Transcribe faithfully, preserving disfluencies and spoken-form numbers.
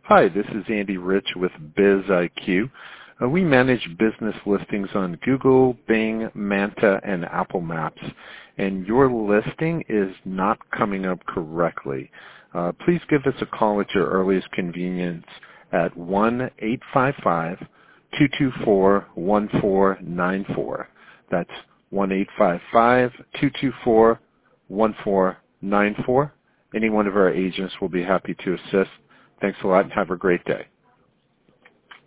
Hi, this is Andy Rich with BizIQ. Uh, we manage business listings on Google, Bing, Manta, and Apple Maps, and your listing is not coming up correctly. Uh, please give us a call at your earliest convenience at one eight five five, two two four, one four nine four. That's one eight five five, two two four, one four nine four. Any one of our agents will be happy to assist. Thanks a lot and have a great day.